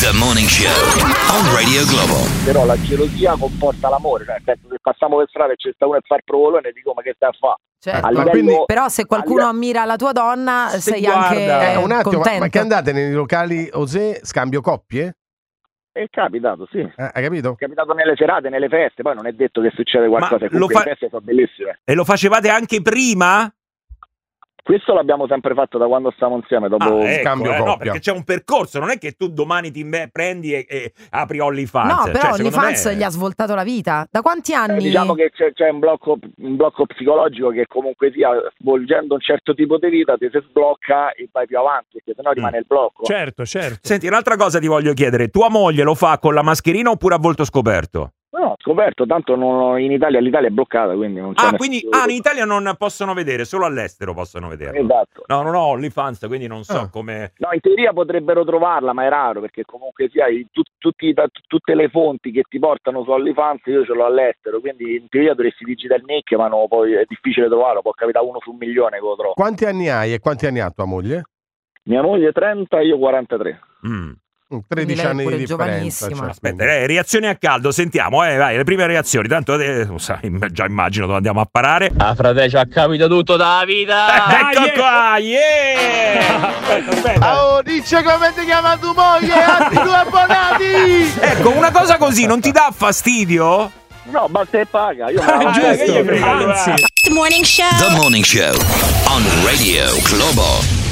The Morning Show on Radio Globo. Però la gelosia comporta l'amore, cioè nel senso, se passiamo per strada e c'è sta uno e fa il provolone, dico ma che stai a fare? Certo. Livello, quindi, però se qualcuno ammira la tua donna sei guarda, anche un attimo, contento. ma che andate nei locali Osè scambio coppie? È capitato, sì. Hai capito? È capitato nelle serate, nelle feste, poi non è detto che succede qualcosa, comunque le feste sono bellissime. E lo facevate anche prima? Questo l'abbiamo sempre fatto da quando stiamo insieme, dopo scambio coppia. No, perché c'è un percorso, non è che tu domani ti prendi e apri OnlyFans. No, però cioè, OnlyFans gli ha svoltato la vita. Da quanti anni? Diciamo che c'è un blocco psicologico che comunque sia, svolgendo un certo tipo di vita, ti si sblocca e vai più avanti, perché sennò rimane il blocco. Certo. Senti, un'altra cosa ti voglio chiedere. Tua moglie lo fa con la mascherina oppure a volto scoperto? No, scoperto, tanto in Italia l'Italia è bloccata, quindi non c'è quindi in Italia non possono vedere, solo all'estero possono vederlo. Esatto. No, non ho OnlyFans, quindi non so come. No, in teoria potrebbero trovarla, ma è raro, perché comunque sia tutte le fonti che ti portano su OnlyFans io ce l'ho all'estero, quindi in teoria dovresti digitare il nick, ma no, poi è difficile trovarlo, può capitare uno su 1 milione che lo trovo. Quanti anni hai e quanti anni ha tua moglie? Mia moglie 30, io 43. 13 anni di differenza. Cioè, aspetta, reazioni a caldo, sentiamo, vai, le prime reazioni. Tanto già immagino dove andiamo a parare. Frate, ci ha capito tutto dalla vita. Ecco qua, aspetta. Oh, dice come ti chiama tua moglie, altri 2 abbonati. Ecco, una cosa così non ti dà fastidio? No, basta e paga. Io giusto, anzi. The Morning Show on Radio Globo.